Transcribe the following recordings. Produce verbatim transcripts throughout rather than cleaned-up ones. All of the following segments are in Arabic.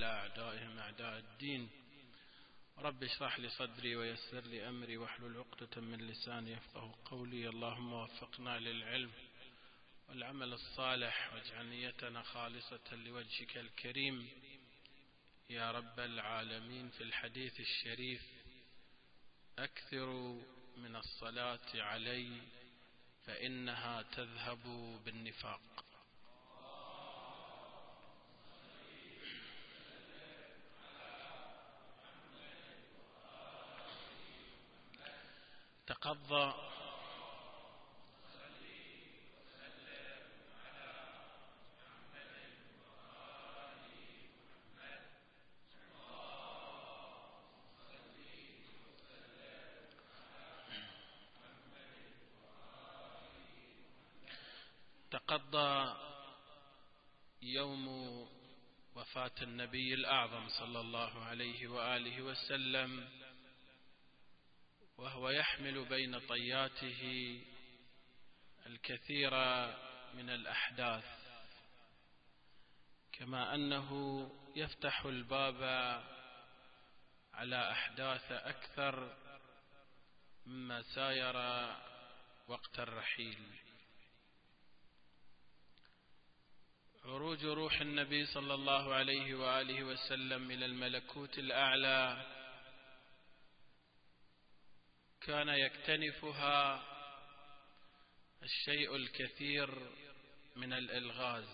أعدائهم أعداء الدين. رب اشرح لي صدري ويسر لي أمري واحلل عقدة من لساني يفقه قولي. اللهم وفقنا للعلم والعمل الصالح واجعل نيتنا خالصة لوجهك الكريم يا رب العالمين. في الحديث الشريف: أكثروا من الصلاة علي فإنها تذهب بالنفاق. تقضى تقضى يوم وفاة النبي الأعظم صلى الله عليه وآله وسلم وهو يحمل بين طياته الكثير من الأحداث، كما أنه يفتح الباب على أحداث أكثر مما ساير وقت الرحيل. عروج روح النبي صلى الله عليه وآله وسلم إلى الملكوت الأعلى كان يكتنفها الشيء الكثير من الإلغاز.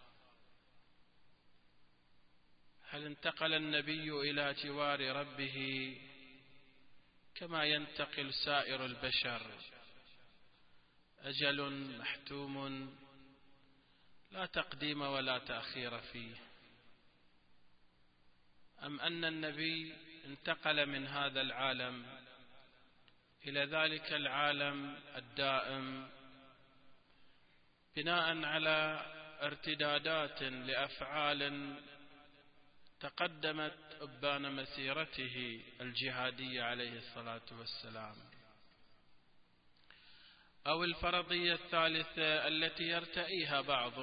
هل انتقل النبي إلى جوار ربه كما ينتقل سائر البشر، أجل محتوم لا تقديم ولا تأخير فيه، أم أن النبي انتقل من هذا العالم إلى ذلك العالم الدائم بناء على ارتدادات لأفعال تقدمت أبان مسيرته الجهادية عليه الصلاة والسلام، أو الفرضية الثالثة التي يرتئيها بعض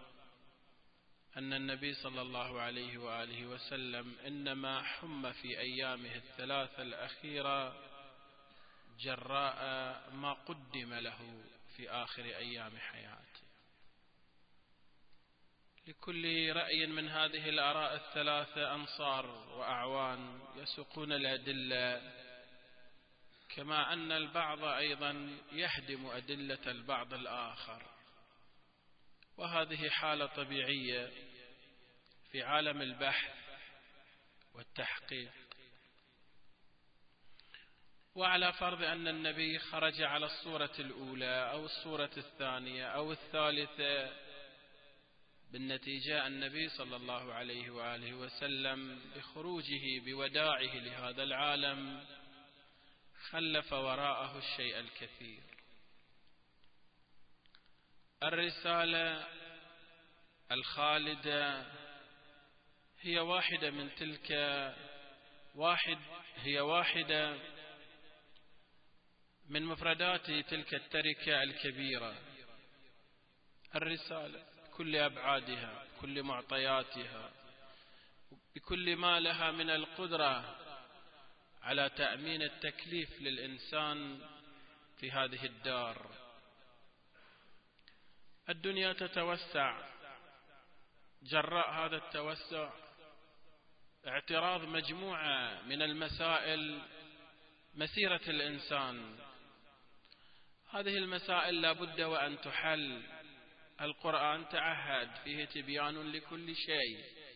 أن النبي صلى الله عليه وآله وسلم إنما حم في أيامه الثلاثة الأخيرة جراء ما قدم له في آخر أيام حياته. لكل رأي من هذه الآراء الثلاثة أنصار وأعوان يسوقون الأدلة، كما أن البعض أيضا يهدم أدلة البعض الآخر، وهذه حالة طبيعية في عالم البحث والتحقيق. وعلى فرض أن النبي خرج على الصورة الأولى أو الصورة الثانية أو الثالثة، بالنتيجة النبي صلى الله عليه وآله وسلم بخروجه بوداعه لهذا العالم خلف وراءه الشيء الكثير. الرسالة الخالدة هي واحدة من تلك واحد هي واحدة من مفردات تلك التركة الكبيرة. الرسالة بكل أبعادها، كل معطياتها، بكل ما لها من القدرة على تأمين التكليف للإنسان في هذه الدار. الدنيا تتوسع، جراء هذا التوسع اعتراض مجموعة من المسائل مسيرة الإنسان. هذه المسائل لا بد وأن تحل. القرآن تعهد فيه تبيان لكل شيء.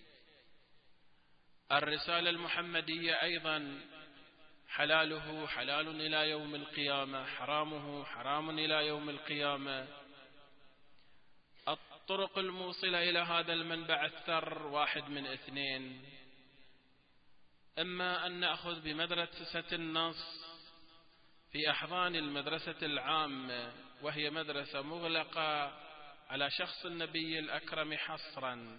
الرسالة المحمدية أيضا حلاله حلال إلى يوم القيامة، حرامه حرام إلى يوم القيامة. الطرق الموصلة إلى هذا المنبع الثر واحد من اثنين: إما أن نأخذ بمدرسة النص في أحضان المدرسة العامة، وهي مدرسة مغلقة على شخص النبي الأكرم حصرا،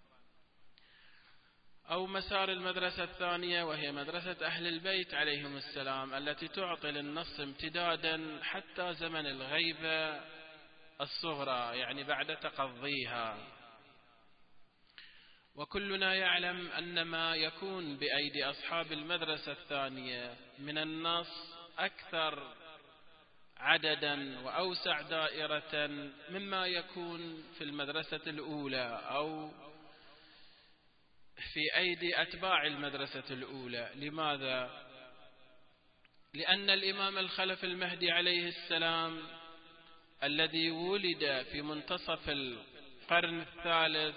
أو مسار المدرسة الثانية وهي مدرسة أهل البيت عليهم السلام، التي تعطي للنص امتدادا حتى زمن الغيبة الصغرى، يعني بعد تقضيها. وكلنا يعلم أن ما يكون بأيدي أصحاب المدرسة الثانية من النص أكثر عددا وأوسع دائرة مما يكون في المدرسة الأولى أو في أيدي أتباع المدرسة الأولى. لماذا؟ لأن الإمام الخلف المهدي عليه السلام الذي ولد في منتصف القرن الثالث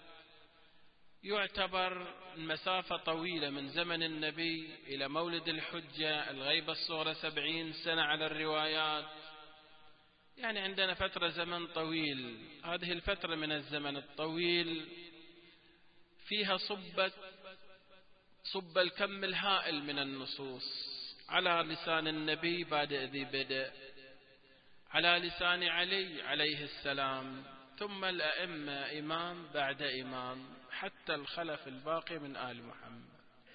يعتبر مسافة طويلة من زمن النبي إلى مولد الحجة، الغيبة الصغرى سبعين سنة على الروايات، يعني عندنا فترة زمن طويل. هذه الفترة من الزمن الطويل فيها صبت صب الكم الهائل من النصوص على لسان النبي بادئ ذي بدء، على لسان علي عليه السلام، ثم الأئمة إمام بعد إمام حتى الخلف الباقي من آل محمد.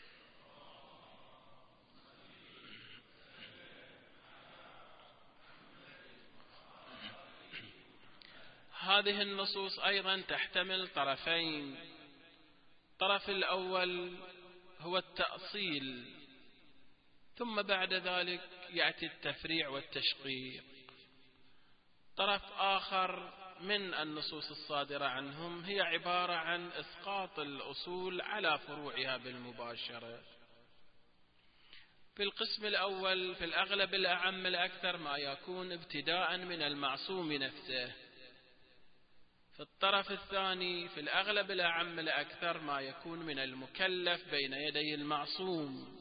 هذه النصوص أيضا تحتمل طرفين. الطرف الأول هو التأصيل، ثم بعد ذلك يأتي التفريع والتشقيق. طرف آخر من النصوص الصادرة عنهم هي عبارة عن إسقاط الأصول على فروعها بالمباشرة. في القسم الأول في الأغلب الأعم الأكثر ما يكون ابتداء من المعصوم نفسه. في الطرف الثاني في الأغلب الأعم الأكثر ما يكون من المكلف بين يدي المعصوم.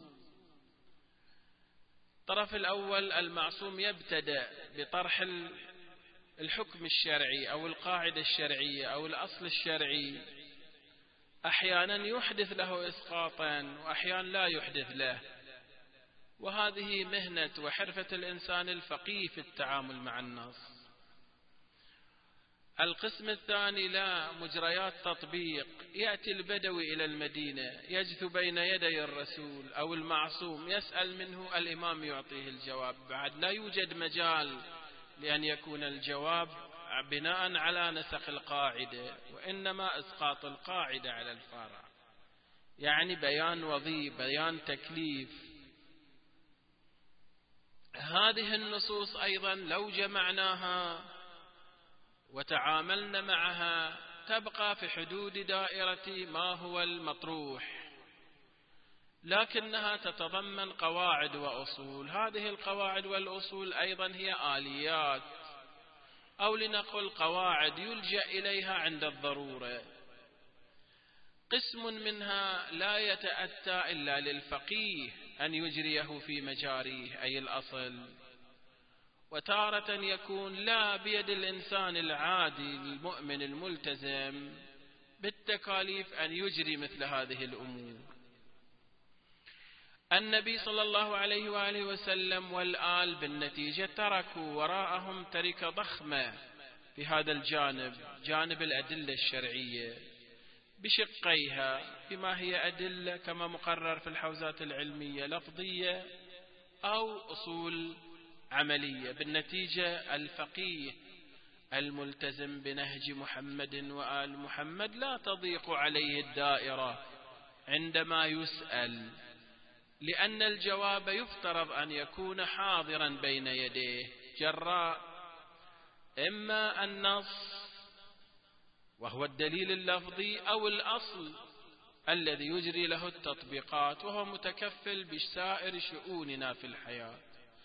الطرف الأول المعصوم يبتدأ بطرح الحكم الشرعي أو القاعدة الشرعية أو الأصل الشرعي، أحيانا يحدث له إسقاطا وأحيانا لا يحدث له، وهذه مهنة وحرفة الإنسان الفقيه في التعامل مع النص. القسم الثاني لا مجريات تطبيق، يأتي البدوي إلى المدينة يجثو بين يدي الرسول أو المعصوم يسأل منه، الإمام يعطيه الجواب، بعد لا يوجد مجال لأن يكون الجواب بناء على نسق القاعدة، وإنما إسقاط القاعدة على الفرع، يعني بيان وظيفة، بيان تكليف. هذه النصوص أيضا لو جمعناها وتعاملنا معها تبقى في حدود دائرة ما هو المطروح، لكنها تتضمن قواعد وأصول. هذه القواعد والأصول أيضا هي آليات أو لنقل قواعد يلجأ إليها عند الضرورة. قسم منها لا يتأتى إلا للفقيه أن يجريه في مجاريه أي الأصل، وتارة يكون لا بيد الإنسان العادي المؤمن الملتزم بالتكاليف أن يجري مثل هذه الأمور. النبي صلى الله عليه وآله وسلم والآل بالنتيجة تركوا وراءهم تركة ضخمة في هذا الجانب، جانب الأدلة الشرعية بشقيها، بما هي أدلة كما مقرر في الحوزات العلمية لفظية أو أصول عملية. بالنتيجة الفقيه الملتزم بنهج محمد وآل محمد لا تضيق عليه الدائرة عندما يسأل، لأن الجواب يفترض أن يكون حاضرا بين يديه جراء إما النص وهو الدليل اللفظي أو الأصل الذي يجري له التطبيقات وهو متكفل بسائر شؤوننا في الحياة.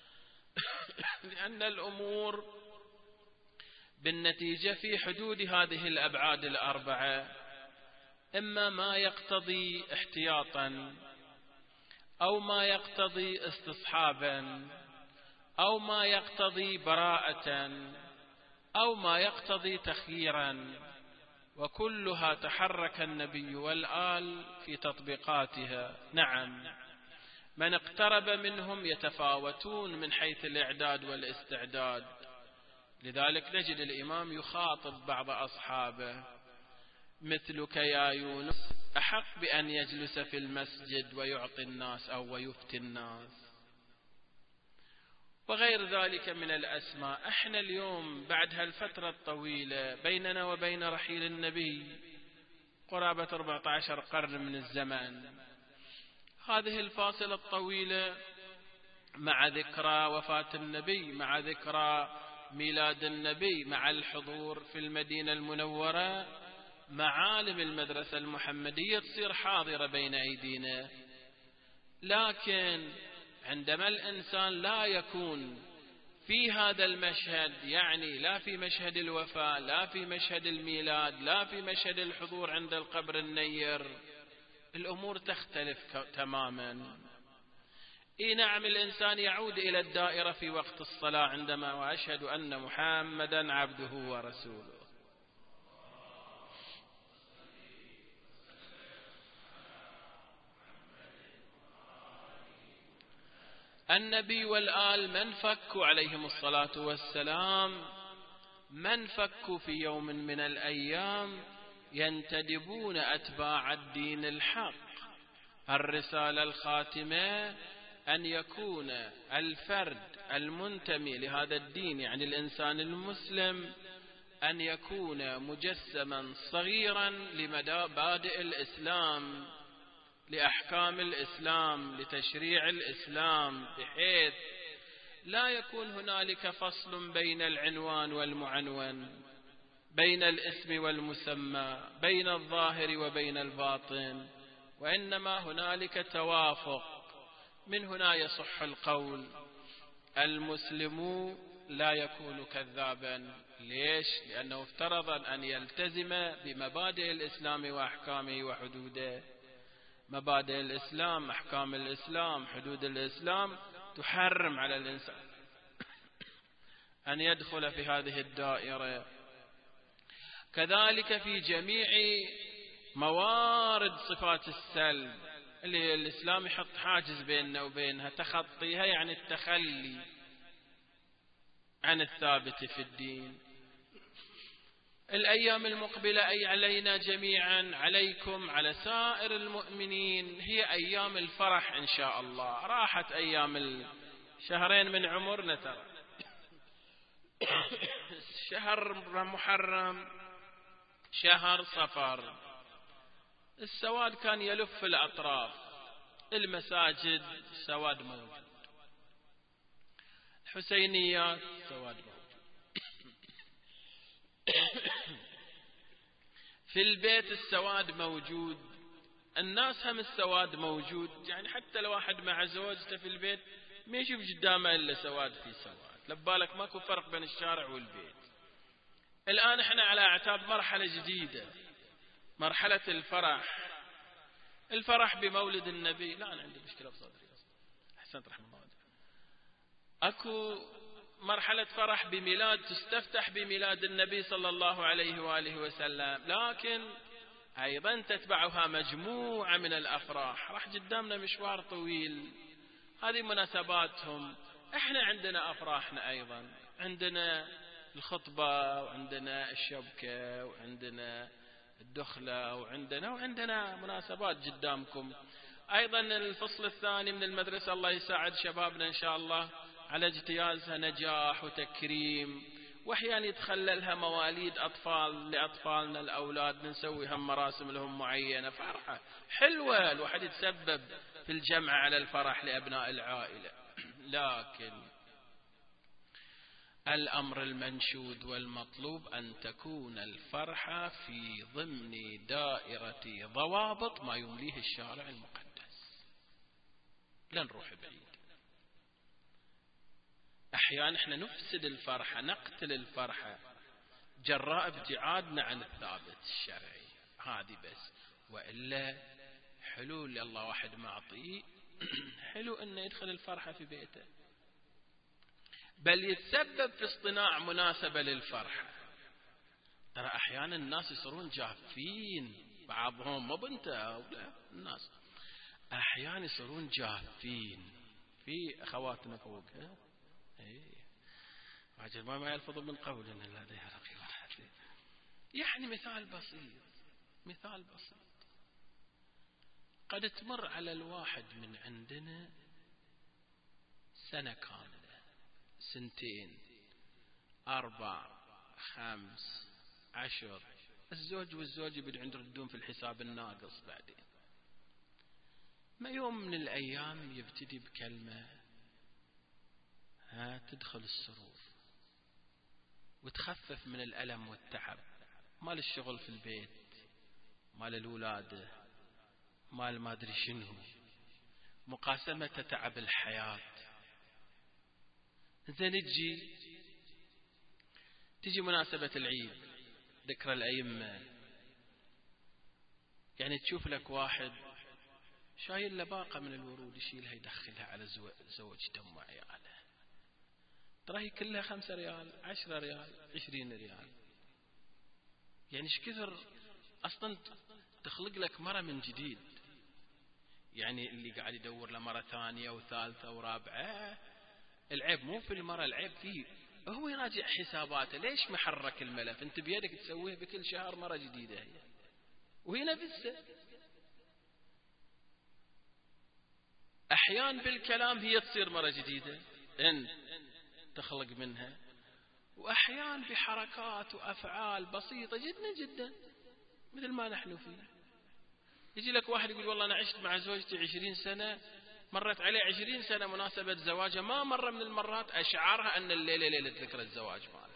لأن الأمور بالنتيجة في حدود هذه الأبعاد الأربعة، إما ما يقتضي احتياطا أو ما يقتضي استصحابا أو ما يقتضي براءة أو ما يقتضي تخييرا، وكلها تحرك النبي والآل في تطبيقاتها. نعم، من اقترب منهم يتفاوتون من حيث الإعداد والاستعداد، لذلك نجد الإمام يخاطب بعض أصحابه: مثلك يا يونس أحق بأن يجلس في المسجد ويعطي الناس أو ويفتي الناس، وغير ذلك من الأسماء. احنا اليوم بعد هالفترة الطويلة بيننا وبين رحيل النبي قرابة أربعة عشر قرن من الزمن. هذه الفاصلة الطويلة مع ذكرى وفاة النبي، مع ذكرى ميلاد النبي، مع الحضور في المدينة المنورة، معالم المدرسة المحمدية تصير حاضرة بين أيدينا. لكن عندما الإنسان لا يكون في هذا المشهد، يعني لا في مشهد الوفاة، لا في مشهد الميلاد، لا في مشهد الحضور عند القبر النير، الأمور تختلف تماما. إي نعم، الإنسان يعود إلى الدائرة في وقت الصلاة عندما وأشهد أن محمدا عبده ورسوله. النبي والآل من فكوا عليهم الصلاة والسلام، من فكوا في يوم من الأيام ينتدبون أتباع الدين الحق. الرسالة الخاتمة أن يكون الفرد المنتمي لهذا الدين، يعني الإنسان المسلم، أن يكون مجسما صغيرا لمبادئ الإسلام، لأحكام الإسلام، لتشريع الإسلام، بحيث لا يكون هنالك فصل بين العنوان والمعنون، بين الاسم والمسمى، بين الظاهر وبين الباطن، وإنما هنالك توافق. من هنا يصح القول المسلم لا يكون كذابا. ليش؟ لأنه افترض أن يلتزم بمبادئ الإسلام وأحكامه وحدوده. مبادئ الإسلام، أحكام الإسلام، حدود الإسلام تحرم على الإنسان أن يدخل في هذه الدائرة. كذلك في جميع موارد صفات السلب اللي الإسلام يحط حاجز بيننا وبينها، تخطيها يعني التخلي عن الثابت في الدين. الأيام المقبلة أي علينا جميعا، عليكم، على سائر المؤمنين، هي أيام الفرح إن شاء الله. راحت أيام الشهرين من عمرنا، ترى شهر محرم، شهر صفر، السواد كان يلف الأطراف، المساجد سواد موجود، الحسينيات سواد موجود، في البيت السواد موجود، الناس هم السواد موجود. يعني حتى لو واحد مع زوجته في البيت ما يشوف قدامه إلا سواد في سواد، لبالك ماكو فرق بين الشارع والبيت. الآن احنا على اعتاب مرحلة جديدة، مرحلة الفرح. الفرح بمولد النبي، لا أنا عندي مشكلة بصدري أحسنت رحمه الله. أكو مرحلة فرح بميلاد، تستفتح بميلاد النبي صلى الله عليه وآله وسلم، لكن أيضا تتبعها مجموعة من الأفراح. راح قدامنا مشوار طويل، هذه مناسباتهم. احنا عندنا أفراحنا أيضا، عندنا الخطبة، وعندنا الشبكة، وعندنا الدخلة، وعندنا وعندنا مناسبات قدامكم. أيضا الفصل الثاني من المدرسة الله يساعد شبابنا إن شاء الله على اجتيازها نجاح وتكريم، وأحيانا يتخللها مواليد أطفال لأطفالنا الأولاد، نسوي هم مراسم لهم معينة، فرحة حلوة، الواحد يتسبب في الجمع على الفرح لأبناء العائلة. لكن الأمر المنشود والمطلوب أن تكون الفرحة في ضمن دائرة ضوابط ما يمليه الشارع المقدس، لا نروح بعيد. أحيانا احنا نفسد الفرحة، نقتل الفرحة جراء ابتعادنا عن الثابت الشرعي، هذه بس. وإلا حلو اللي الله واحد معطيه حلو أنه يدخل الفرحة في بيته، بل يتسبب في اصطناع مناسبة للفرحة. ترى أحيانا الناس يصيرون جافين، بعضهم مو بنت لا الناس أحيانا يصيرون جافين. في أخواتنا فوق ايه عجل ما ما يلفظ من قول إن لديها رقيب حتى. يعني مثال بسيط، مثال بسيط، قد تمر على الواحد من عندنا سنة كاملة، سنتين، أربع، خمس، عشر، الزوج والزوجة بدهم يردون في الحساب الناقص بعدين. ما يوم من الأيام يبتدي بكلمة ها تدخل السرور وتخفف من الألم والتعب، مال الشغل في البيت، مال الولادة، مال ما أدري شنو، مقاسمة تعب الحياة. زين تجي تجي مناسبة العيد، ذكرى الأئمة، يعني تشوف لك واحد شايل له باقة من الورود يشيلها يدخلها على زوجته وعياله، تراهي كلها خمسة ريال، عشرة ريال، عشرين ريال. يعني ايش كثر أصلا تخلق لك مرة من جديد. يعني اللي قاعد يدور له مرة ثانية وثالثة ورابعة، العيب مو في المرة، العيب فيه هو يراجع حساباته. ليش محرك الملف؟ انت بيدك تسويه بكل شهر مرة جديدة هي، وهي نفسها. أحيان بالكلام هي تصير مرة جديدة إن تخلق منها، وأحيان بحركات وأفعال بسيطة جدا جدا مثل ما نحن فيه. يجي لك واحد يقول والله أنا عشت مع زوجتي عشرين سنة، مرت عليه عشرين سنة مناسبة زواجها، ما مرة من المرات أشعرها أن الليلة ليلة ذكرى الزواج ماله.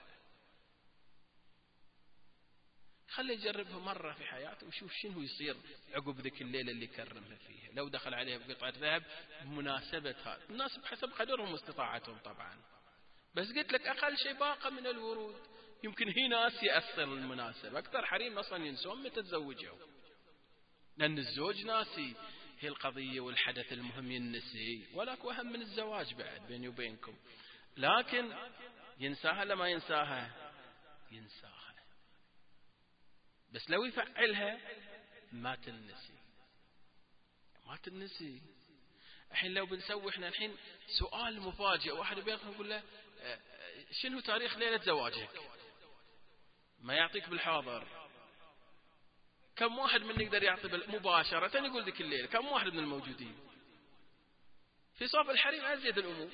خلي يجربها مرة في حياته وشوف شنو يصير عقب ذيك الليلة اللي كرمها فيها. لو دخل عليها بقطعة ذهب بمناسبة هذا، الناس بحسب قدرهم واستطاعتهم طبعا، بس قلت لك أقل شيء باقة من الورود. يمكن هي ناس يأثر المناسبة، أكثر حريم أصلا ينسون متى تزوجوا، لأن الزوج ناسي هي القضية والحدث المهم ينسي، ولك وهم من الزواج بعد بيني وبينكم. لكن ينساها لما ينساها ينساها، بس لو يفعلها ما تنسي ما تنسي. الحين لو بنسوي احنا الحين سؤال مفاجئ، واحد بيدخل يقول له شنو تاريخ ليلة زواجك، ما يعطيك بالحاضر. كم واحد من يقدر يعطي مباشرة يقول ذيك الليلة؟ كم واحد من الموجودين في صف الحريم أزيد الأمور.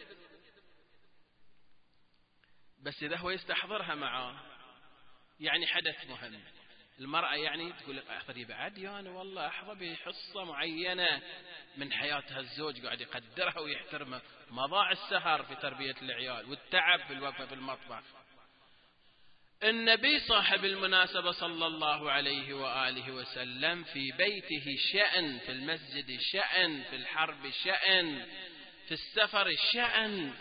بس إذا هو يستحضرها معاه يعني حدث مهم. المرأة يعني تقول لك أحضري بعد، يعني والله أحضر بحصة معينة من حياتها الزوج قاعد يقدرها ويحترمها، مضاع السهر في تربية العيال والتعب في الوقفة في المطبخ. النبي صاحب المناسبة صلى الله عليه وآله وسلم في بيته شأن، في المسجد شأن، في الحرب شأن، في السفر شأن.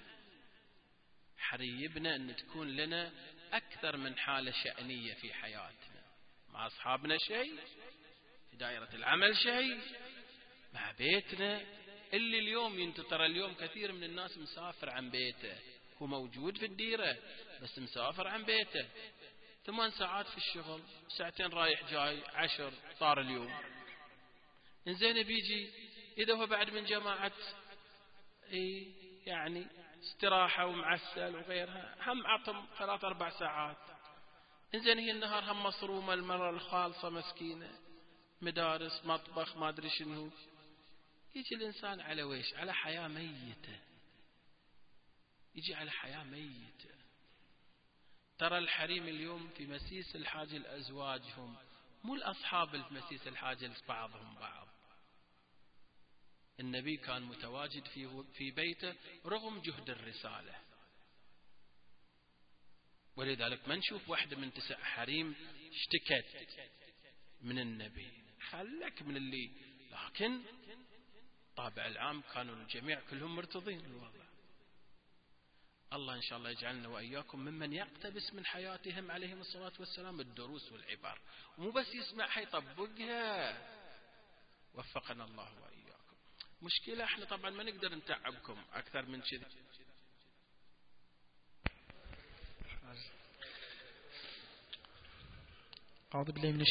حريبنا أن تكون لنا أكثر من حالة شأنية في حياتنا. مع أصحابنا شيء، في دائرة العمل شيء، مع بيتنا. اللي اليوم ينتظر اليوم كثير من الناس مسافر عن بيته، هو موجود في الديرة بس مسافر عن بيته، ثمان ساعات في الشغل، ساعتين رايح جاي، عشر طار اليوم. إنزين بيجي إذا هو بعد من جماعة إيه يعني استراحة ومعسل وغيرها، هم عطم ثلاث أربع ساعات. إنزين هي النهار هم مصرومة، المرة الخالصة مسكينة، مدارس، مطبخ، ما أدري شنو. يجي الإنسان على ويش؟ على حياة ميتة، يجي على حياة ميتة. ترى الحريم اليوم في مسيس الحاجة لأزواجهم، مو الأصحاب المسيس الحاجة لبعضهم بعض. النبي كان متواجد في في بيته رغم جهد الرسالة، ولذلك ما نشوف واحدة من تسع حريم اشتكت من النبي، خلك من اللي، لكن طابع العام كانوا الجميع كلهم مرتضين الوضع. الله إن شاء الله يجعلنا وإياكم ممن يقتبس من حياتهم عليهم الصلاة والسلام الدروس والعبر، ومو بس يسمعها يطبقها. وفقنا الله وإياكم. مشكلة احنا طبعا ما نقدر نتعبكم أكثر من كذا. أعوذ بالله من